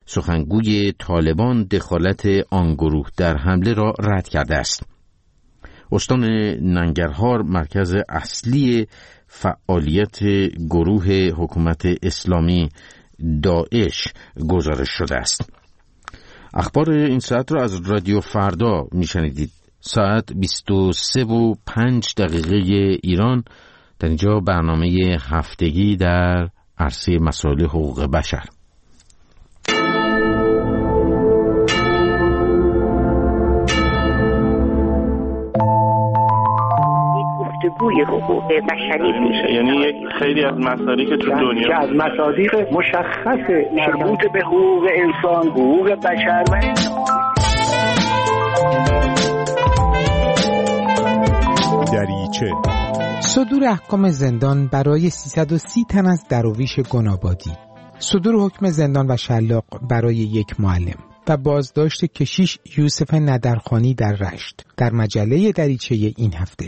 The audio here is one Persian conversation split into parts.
سخنگوی طالبان دخالت آن گروه در حمله را رد کرده است. استان ننگرهار مرکز اصلی فعالیت گروه حکومت اسلامی داعش گزارش شده است. اخبار این ساعت را از رادیو فردا میشنیدید. ساعت 23:05 ایران. در اینجا برنامه هفتگی در عرصه مسائل حقوق بشر. گفتگوی حقوق بشری میشه، یعنی یک خیلی از مصادیق تو دنیا که از مصادیق مشخص مربوط به حقوق انسان، حقوق بشر و دریچه. صدور احکام زندان برای 330 تن از درویش گنابادی، صدور حکم زندان و شلاق برای یک معلم و بازداشت کشیش یوسف ندرخانی در رشت در مجله دریچه این هفته.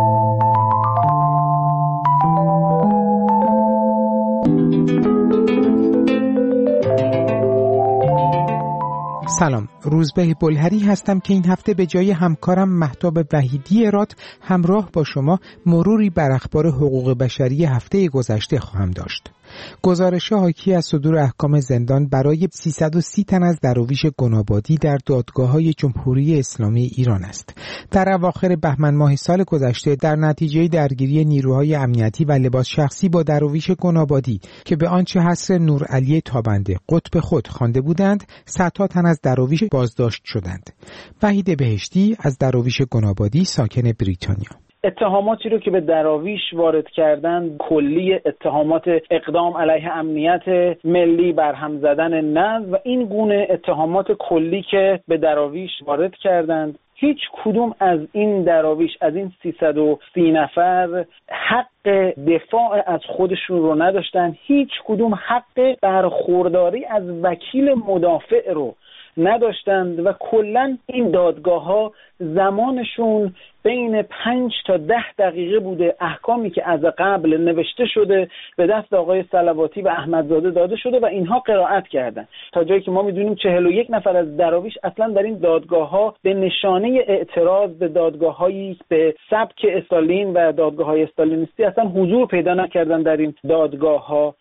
سلام، روزبه بلهری هستم که این هفته به جای همکارم مهتاب وحیدی رات همراه با شما مروری بر اخبار حقوق بشری هفته گذشته خواهم داشت. گزارش حاکی از صدور احکام زندان برای 330 تن از درویش گنابادی در دادگاه‌های جمهوری اسلامی ایران است. در اواخر بهمن ماه سال گذشته در نتیجه درگیری نیروهای امنیتی و لباس شخصی با درویش گنابادی که به آنچه حصر نورعلی تابنده قطب خود خوانده بودند، صدها تن از درویش بازداشت شدند. وحید بهشتی از درویش گنابادی ساکن بریتانیا: اتهاماتی رو که به دراویش وارد کردن کلی اتهامات اقدام علیه امنیت ملی، برهم زدن نظم و این گونه اتهامات کلی که به دراویش وارد کردند، هیچ کدوم از این دراویش، از این 330 نفر حق دفاع از خودشون رو نداشتن، هیچ کدوم حق برخورداری از وکیل مدافع رو نداشتند و کلن این دادگاه‌ها زمانشون بین 5 تا 10 دقیقه بوده. احکامی که از قبل نوشته شده به دست آقای صلواتی و احمدزاده داده شده و اینها قرائت کردن، تا جایی که ما میدونیم 41 نفر از دراویش اصلا در این دادگاه‌ها به نشانه اعتراض به دادگاه‌هایی به سبک استالین و دادگاه‌های استالینیستی اصلا حضور پیدا نکردن در این دادگاه‌ها.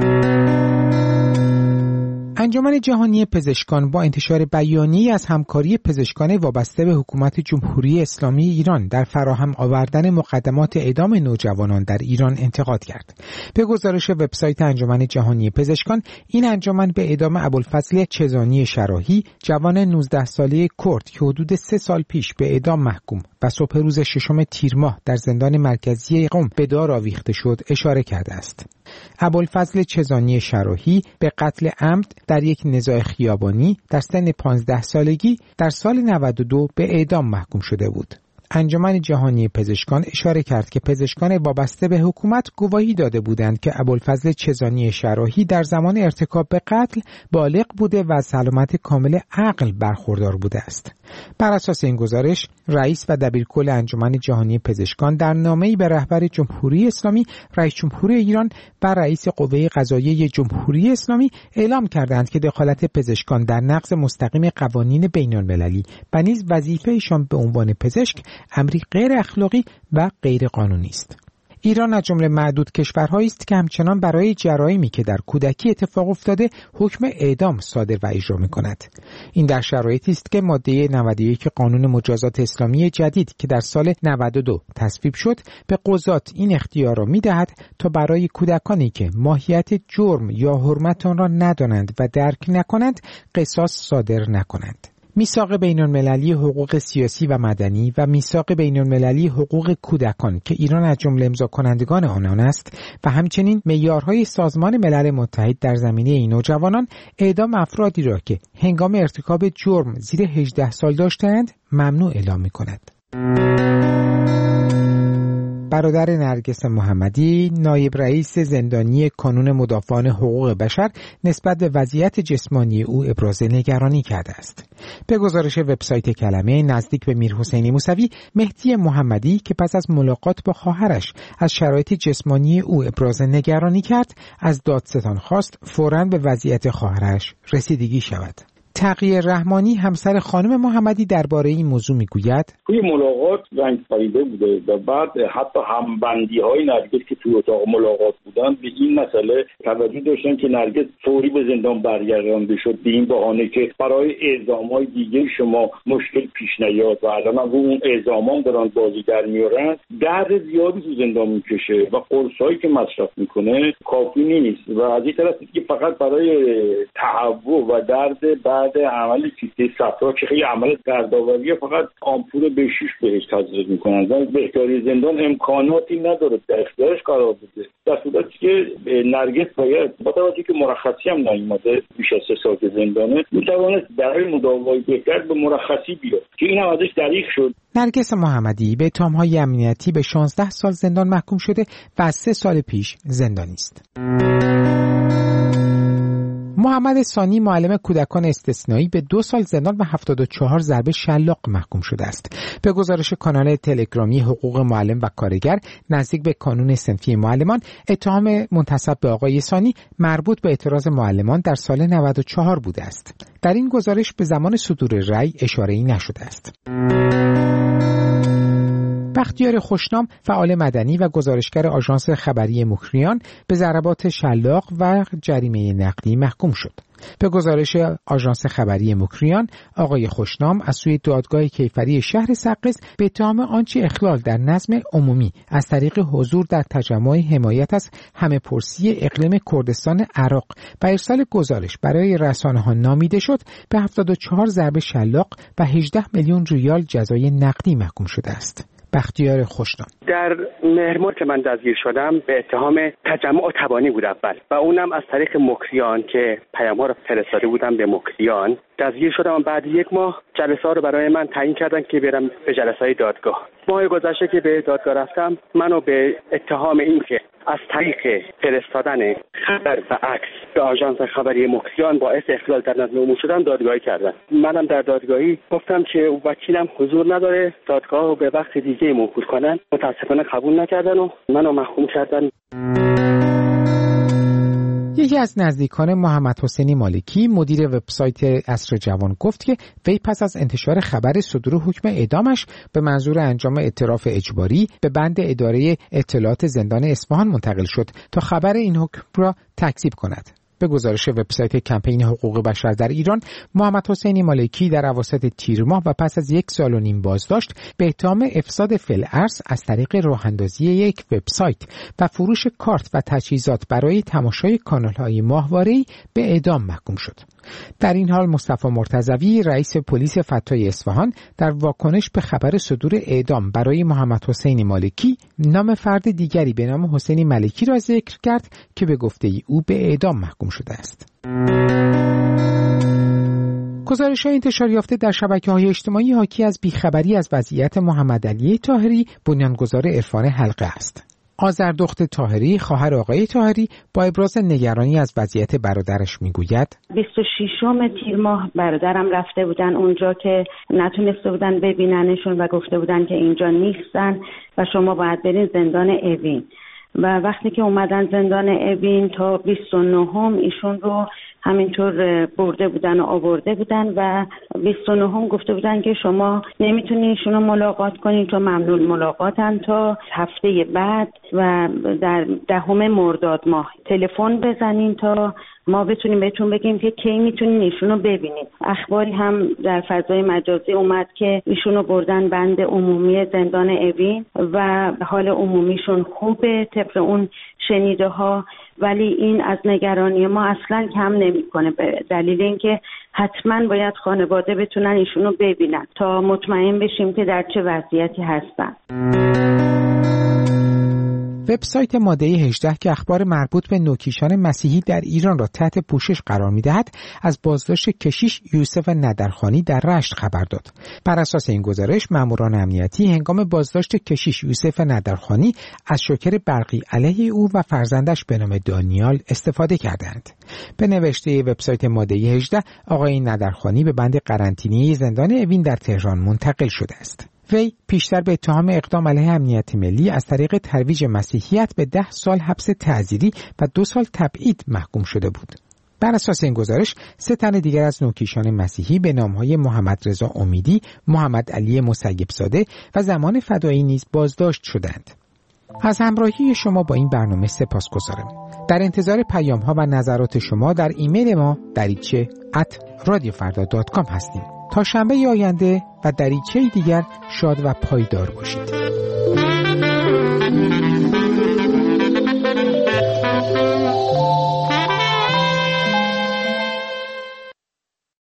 انجمن جهانی پزشکان با انتشار بیانیه‌ای از همکاری پزشکان وابسته به حکومت جمهوری اسلامی ایران در فراهم آوردن مقدمات اعدام نوجوانان در ایران انتقاد کرد. به گزارش وبسایت انجمن جهانی پزشکان، این انجمن به اعدام ابوالفضل چزانی شراحی، جوان 19 ساله کرد که حدود 3 سال پیش به اعدام محکوم و صبح روز 6 تیر ماه در زندان مرکزی قم به دار آویخته شد اشاره کرده است. ابوالفضل چزانی شراحی به قتل عمد در یک نزاع خیابانی در سن 15 سالگی در سال 92 به اعدام محکوم شده بود. انجمن جهانی پزشکان اشاره کرد که پزشکان وابسته به حکومت گواهی داده بودند که ابوالفضل چزانی شراحی در زمان ارتکاب به قتل بالغ بوده و از سلامت کامل عقل برخوردار بوده است. بر اساس این گزارش، رئیس و دبیرکل انجمن جهانی پزشکان در نامه‌ای به رهبر جمهوری اسلامی، رئیس جمهور ایران و رئیس قوه قضاییه جمهوری اسلامی اعلام کردند که دخالت پزشکان در نقض مستقیم قوانین بین‌المللی و نیز وظیفه‌شان به عنوان پزشک امری غیر اخلاقی و غیر قانونی است. ایران از جمله معدود کشورهایی است که همچنان برای جرایمی که در کودکی اتفاق افتاده حکم اعدام صادر و اجرا می‌کند. این در شرایطی است که ماده 91 قانون مجازات اسلامی جدید که در سال 92 تصویب شد به قضات این اختیار را می‌دهد تا برای کودکانی که ماهیت جرم یا حرمت آن را ندانند و درک نکنند قصاص صادر نکنند. میثاق بین‌المللی حقوق سیاسی و مدنی و میثاق بین‌المللی حقوق کودکان که ایران از جمله امضا کنندگان آنان است و همچنین معیارهای سازمان ملل متحد در زمینه این نوجوانان اعدام افرادی را که هنگام ارتکاب جرم زیر 18 سال داشتند ممنوع اعلام می‌کند. برادر نرگس محمدی، نایب رئیس زندانی کانون مدافعان حقوق بشر، نسبت به وضعیت جسمانی او ابراز نگرانی کرده است. به گزارش وبسایت کلمه، نزدیک به میرحسین موسوی، مهدی محمدی که پس از ملاقات با خواهرش از شرایط جسمانی او ابراز نگرانی کرد، از دادستان خواست فوراً به وضعیت خواهرش رسیدگی شود. تقی رحمانی همسر خانم محمدی درباره این موضوع میگوید: توی ملاقات رنگ پریده بوده و بعد حتی همبندی‌های نرگس که توی اتاق ملاقات بودن به این مسئله توجه داشتن که نرگس فوری به زندان برگردانده شد به این بهانه که برای اعدام‌های دیگه شما مشکل پیش نیاد و الان هم اون اعدامان دارن بازی در میارن. درد زیادی تو زندان میکشه و قرصایی که مصرف میکنه کافی نیست و از این طرف که فقط برای تهوع و درد بعد عمل کیسه صفرا که خیلی عمل دردآوریه فقط آمپول B6 بهش تزریق میکنن و بهداری زندان امکاناتی نداره در اختیارش قرار بده، در صورتی که نرگس باید با توجه که مرخصی هم نیومده بیش از 3 سال زندانه میتوانست برای مداوای بهتر به مرخصی بیاد که این هم ازش دریغ شد. نرگس محمدی به اتهام‌های امنیتی به 16 سال زندان محکوم شده و از 3 سال پیش زندانی است. محمد ثانی، معلم کودکان استثنایی، به 2 سال زندان و 74 ضربه شلاق محکوم شده است. به گزارش کانال تلگرامی حقوق معلم و کارگر نزدیک به کانون صنفی معلمان، اتهام منتسب به آقای ثانی مربوط به اعتراض معلمان در سال 94 بوده است. در این گزارش به زمان صدور رأی اشاره‌ای نشده است. بختیار خوشنام، فعال مدنی و گزارشگر آژانس خبری مکریان، به ضربات شلاق و جریمه نقدی محکوم شد. به گزارش آژانس خبری مکریان، آقای خوشنام از سوی دادگاه کیفری شهر سقز به اتهام آنچه اخلال در نظم عمومی از طریق حضور در تجمع حمایت از همه‌پرسی اقلیم کردستان عراق و ارسال گزارش برای رسانه‌ها نامیده شد، به 74 ضربه شلاق و 18 میلیون ریال جزای نقدی محکوم شده است. بختیار خوشنام: در مهر که من دستگیر شدم به اتهام تجمع تبانی بود اول و اونم از طریق مکریان که پیام‌ها رو فرستاده بودم به مکریان دستگیر شدم و بعد 1 ماه جلسه‌ها رو برای من تعیین کردن که برم به جلسه‌های دادگاه. ماه گذشته که به دادگاه رفتم منو به اتهام این که از طریق فرستادن خبر و عکس به آژانس خبری مکریان باعث اخلال در نظم عمومی شدن دادگاهی کردن. منم در دادگاهی گفتم که وکیلم حضور نداره، دادگاه رو به وقت دیگه موکول کنن. متاسفانه قبول نکردن و منو محکوم کردن. یکی از نزدیکان محمد حسینی مالکی، مدیر وبسایت عصر جوان، گفت که وی پس از انتشار خبر صدور حکم اعدامش به منظور انجام اعتراف اجباری به بند اداره اطلاعات زندان اصفهان منتقل شد تا خبر این حکم را تکذیب کند. به گزارش وبسایت کمپین حقوق بشر در ایران، محمد حسینی مالکی در اواسط تیر ماه و پس از 1.5 سال بازداشت به اتهام افساد فی‌الارض از طریق راه‌اندازی یک وبسایت و فروش کارت و تجهیزات برای تماشای کانال‌های ماهواره‌ای به اعدام محکوم شد. در این حال مصطفی مرتضوی، رئیس پلیس فتای اصفهان، در واکنش به خبر صدور اعدام برای محمد حسینی مالکی، نام فرد دیگری به نام حسینی ملکی را ذکر کرد که به گفته او به اعدام محکوم شده است. گزارش‌های انتشار یافته در شبکه‌های اجتماعی حاکی از بیخبری از وضعیت محمد علی طاهری، بنیانگذار عرفان حلقه است. آذردخت طاهری، خواهر آقای طاهری، با ابراز نگرانی از وضعیت برادرش میگوید: 26 تیر ماه برادرم رفته بودن اونجا که نتونسته بودن ببیننشون و گفته بودن که اینجا نیستن و شما باید برین زندان اوین. و وقتی که اومدن زندان اوین تا 29 ایشون رو همینطور برده بودن و آورده بودن و 29 گفته بودن که شما نمیتونین ایشون رو ملاقات کنین تا ممنوع ملاقاتن تا هفته بعد و در 10 مرداد ماه تلفن بزنین تا ما بتونیم بهتون بگیم که کی میتونین ایشون رو ببینید. اخباری هم در فضای مجازی اومد که ایشون رو بردن بند عمومی زندان اوین و حال عمومیشون خوبه طبق اون شنیده ها، ولی این از نگرانی ما اصلا کم نمیکنه، به دلیل اینکه حتما باید خانواده بتونن ایشون رو ببینن تا مطمئن بشیم که در چه وضعیتی هستن. وبسایت ماده 18 که اخبار مربوط به نوکیشان مسیحی در ایران را تحت پوشش قرار می‌دهد، از بازداشت کشیش یوسف ندرخانی در رشت خبر داد. بر اساس این گزارش، ماموران امنیتی هنگام بازداشت کشیش یوسف ندرخانی از شوکر برقی علیه او و فرزندش به نام دانیال استفاده کردند. به نوشته وبسایت ماده 18، آقای ندرخانی به بند قرنطینه‌ای زندان اوین در تهران منتقل شده است. وی پیشتر به اتهام اقدام علیه امنیت ملی از طریق ترویج مسیحیت به 10 سال حبس تعزیری و 2 سال تبعید محکوم شده بود. بر اساس این گزارش 3 تن دیگر از نوکیشان مسیحی به نامهای محمد رضا امیدی، محمد علی مسیب‌زاده و زمان فدایی نیز بازداشت شدند. از همراهی شما با این برنامه سپاسگزارم. در انتظار پیام‌ها و نظرات شما در ایمیل ما dariche@radiofarda.com هستیم. تا شنبه آینده و دریچه دیگر شاد و پایدار باشید.